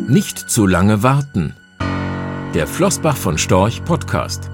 Nicht zu lange warten. Der Flossbach von Storch Podcast.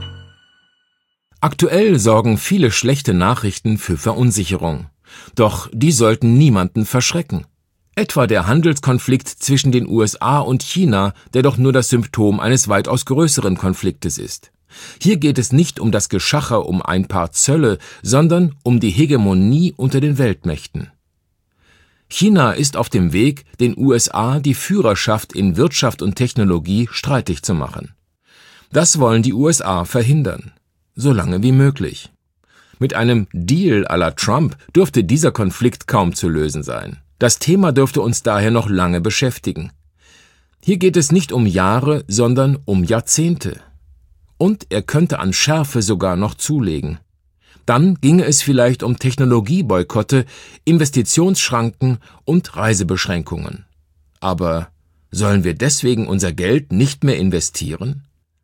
Aktuell sorgen viele schlechte Nachrichten für Verunsicherung. Doch die sollten niemanden verschrecken. Etwa der Handelskonflikt zwischen den USA und China, der doch nur das Symptom eines weitaus größeren Konfliktes ist. Hier geht es nicht um das Geschacher um ein paar Zölle, sondern um die Hegemonie unter den Weltmächten. China ist auf dem Weg, den USA die Führerschaft in Wirtschaft und Technologie streitig zu machen. Das wollen die USA verhindern, so lange wie möglich. Mit einem Deal à la Trump dürfte dieser Konflikt kaum zu lösen sein. Das Thema dürfte uns daher noch lange beschäftigen. Hier geht es nicht um Jahre, sondern um Jahrzehnte. Und er könnte an Schärfe sogar noch zulegen. Dann ginge es vielleicht um Technologieboykotte, Investitionsschranken und Reisebeschränkungen. Aber sollen wir deswegen unser Geld nicht mehr investieren?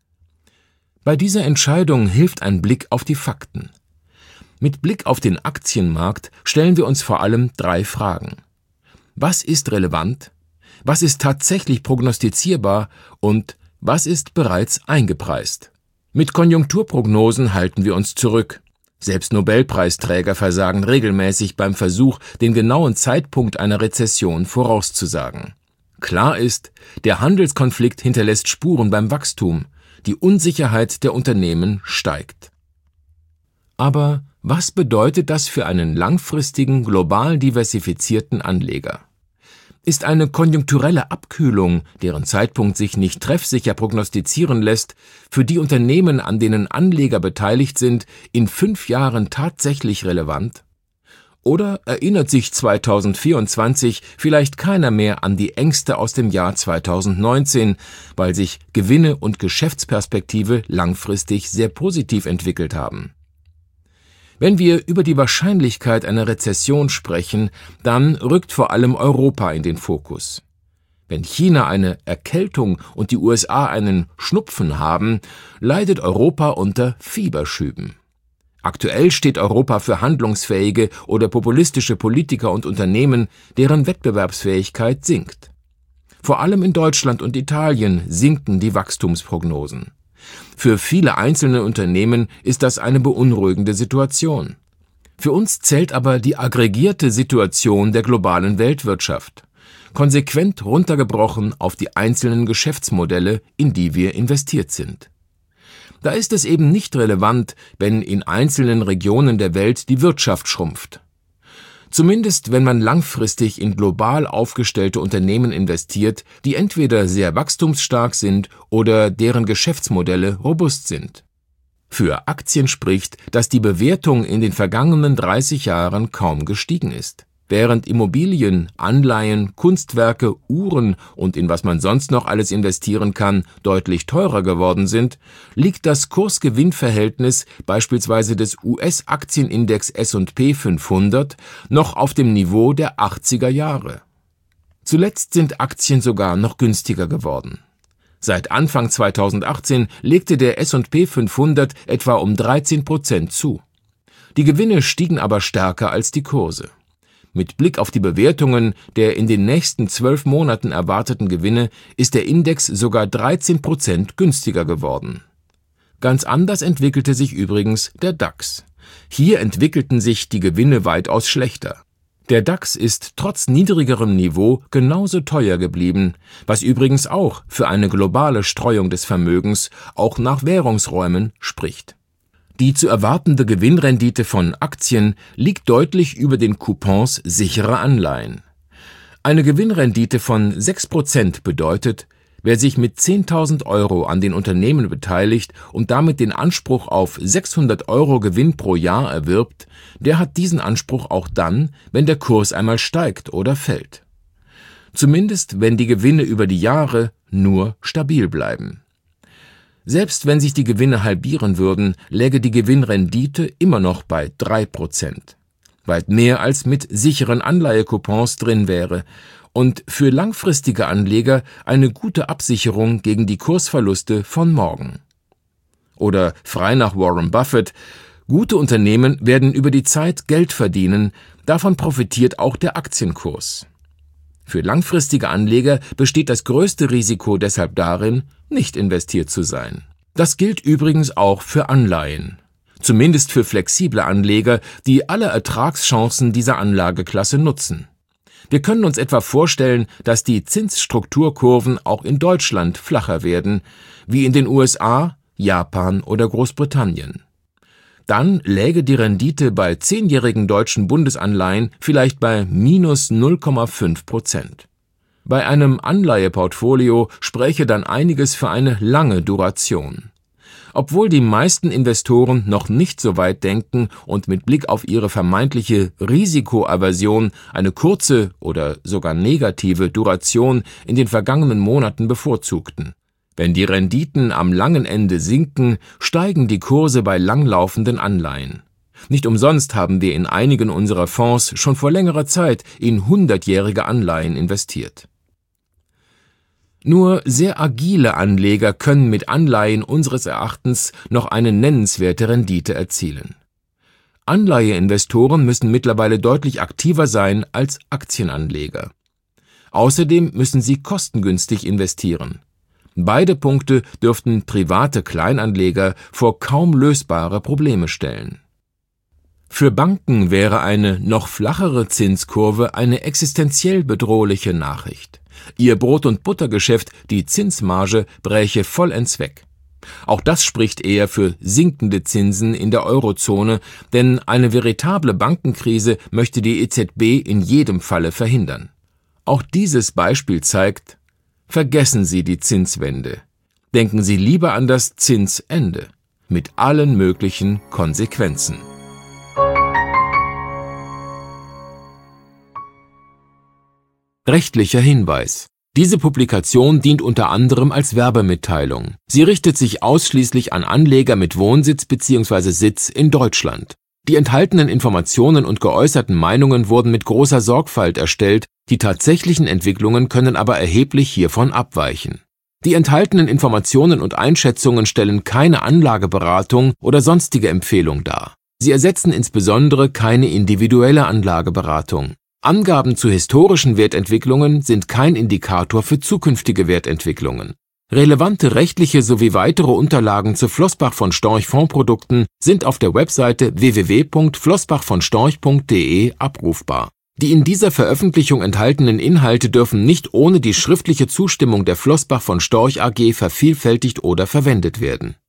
Bei dieser Entscheidung hilft ein Blick auf die Fakten. Mit Blick auf den Aktienmarkt stellen wir uns vor allem 3 Fragen. Was ist relevant? Was ist tatsächlich prognostizierbar? Und was ist bereits eingepreist? Mit Konjunkturprognosen halten wir uns zurück. Selbst Nobelpreisträger versagen regelmäßig beim Versuch, den genauen Zeitpunkt einer Rezession vorauszusagen. Klar ist, der Handelskonflikt hinterlässt Spuren beim Wachstum. Die Unsicherheit der Unternehmen steigt. Aber was bedeutet das für einen langfristigen, global diversifizierten Anleger? Ist eine konjunkturelle Abkühlung, deren Zeitpunkt sich nicht treffsicher prognostizieren lässt, für die Unternehmen, an denen Anleger beteiligt sind, in 5 Jahren tatsächlich relevant? Oder erinnert sich 2024 vielleicht keiner mehr an die Ängste aus dem Jahr 2019, weil sich Gewinne und Geschäftsperspektive langfristig sehr positiv entwickelt haben? Wenn wir über die Wahrscheinlichkeit einer Rezession sprechen, dann rückt vor allem Europa in den Fokus. Wenn China eine Erkältung und die USA einen Schnupfen haben, leidet Europa unter Fieberschüben. Aktuell steht Europa für handlungsfähige oder populistische Politiker und Unternehmen, deren Wettbewerbsfähigkeit sinkt. Vor allem in Deutschland und Italien sinken die Wachstumsprognosen. Für viele einzelne Unternehmen ist das eine beunruhigende Situation. Für uns zählt aber die aggregierte Situation der globalen Weltwirtschaft, konsequent runtergebrochen auf die einzelnen Geschäftsmodelle, in die wir investiert sind. Da ist es eben nicht relevant, wenn in einzelnen Regionen der Welt die Wirtschaft schrumpft. Zumindest wenn man langfristig in global aufgestellte Unternehmen investiert, die entweder sehr wachstumsstark sind oder deren Geschäftsmodelle robust sind. Für Aktien spricht, dass die Bewertung in den vergangenen 30 Jahren kaum gestiegen ist. Während Immobilien, Anleihen, Kunstwerke, Uhren und in was man sonst noch alles investieren kann, deutlich teurer geworden sind, liegt das Kurs-Gewinn-Verhältnis beispielsweise des US-Aktienindex S&P 500 noch auf dem Niveau der 80er Jahre. Zuletzt sind Aktien sogar noch günstiger geworden. Seit Anfang 2018 legte der S&P 500 etwa um 13% zu. Die Gewinne stiegen aber stärker als die Kurse. Mit Blick auf die Bewertungen der in den nächsten 12 Monaten erwarteten Gewinne ist der Index sogar 13% günstiger geworden. Ganz anders entwickelte sich übrigens der DAX. Hier entwickelten sich die Gewinne weitaus schlechter. Der DAX ist trotz niedrigerem Niveau genauso teuer geblieben, was übrigens auch für eine globale Streuung des Vermögens, auch nach Währungsräumen, spricht. Die zu erwartende Gewinnrendite von Aktien liegt deutlich über den Coupons sicherer Anleihen. Eine Gewinnrendite von 6% bedeutet, wer sich mit 10.000 € an den Unternehmen beteiligt und damit den Anspruch auf 600 € Gewinn pro Jahr erwirbt, der hat diesen Anspruch auch dann, wenn der Kurs einmal steigt oder fällt. Zumindest wenn die Gewinne über die Jahre nur stabil bleiben. Selbst wenn sich die Gewinne halbieren würden, läge die Gewinnrendite immer noch bei 3%. Weit mehr als mit sicheren Anleihecoupons drin wäre und für langfristige Anleger eine gute Absicherung gegen die Kursverluste von morgen. Oder frei nach Warren Buffett: Gute Unternehmen werden über die Zeit Geld verdienen, davon profitiert auch der Aktienkurs. Für langfristige Anleger besteht das größte Risiko deshalb darin, nicht investiert zu sein. Das gilt übrigens auch für Anleihen. Zumindest für flexible Anleger, die alle Ertragschancen dieser Anlageklasse nutzen. Wir können uns etwa vorstellen, dass die Zinsstrukturkurven auch in Deutschland flacher werden, wie in den USA, Japan oder Großbritannien. Dann läge die Rendite bei 10-jährigen deutschen Bundesanleihen vielleicht bei minus 0,5%. Bei einem Anleiheportfolio spräche dann einiges für eine lange Duration. Obwohl die meisten Investoren noch nicht so weit denken und mit Blick auf ihre vermeintliche Risikoaversion eine kurze oder sogar negative Duration in den vergangenen Monaten bevorzugten. Wenn die Renditen am langen Ende sinken, steigen die Kurse bei langlaufenden Anleihen. Nicht umsonst haben wir in einigen unserer Fonds schon vor längerer Zeit in 100-jährige Anleihen investiert. Nur sehr agile Anleger können mit Anleihen unseres Erachtens noch eine nennenswerte Rendite erzielen. Anleiheinvestoren müssen mittlerweile deutlich aktiver sein als Aktienanleger. Außerdem müssen sie kostengünstig investieren. Beide Punkte dürften private Kleinanleger vor kaum lösbare Probleme stellen. Für Banken wäre eine noch flachere Zinskurve eine existenziell bedrohliche Nachricht. Ihr Brot- und Buttergeschäft, die Zinsmarge, bräche vollends weg. Auch das spricht eher für sinkende Zinsen in der Eurozone, denn eine veritable Bankenkrise möchte die EZB in jedem Falle verhindern. Auch dieses Beispiel zeigt: Vergessen Sie die Zinswende. Denken Sie lieber an das Zinsende, mit allen möglichen Konsequenzen. Rechtlicher Hinweis: Diese Publikation dient unter anderem als Werbemitteilung. Sie richtet sich ausschließlich an Anleger mit Wohnsitz bzw. Sitz in Deutschland. Die enthaltenen Informationen und geäußerten Meinungen wurden mit großer Sorgfalt erstellt, die tatsächlichen Entwicklungen können aber erheblich hiervon abweichen. Die enthaltenen Informationen und Einschätzungen stellen keine Anlageberatung oder sonstige Empfehlung dar. Sie ersetzen insbesondere keine individuelle Anlageberatung. Angaben zu historischen Wertentwicklungen sind kein Indikator für zukünftige Wertentwicklungen. Relevante rechtliche sowie weitere Unterlagen zu Flossbach von Storch Fondsprodukten sind auf der Webseite www.flossbachvonstorch.de abrufbar. Die in dieser Veröffentlichung enthaltenen Inhalte dürfen nicht ohne die schriftliche Zustimmung der Flossbach von Storch AG vervielfältigt oder verwendet werden.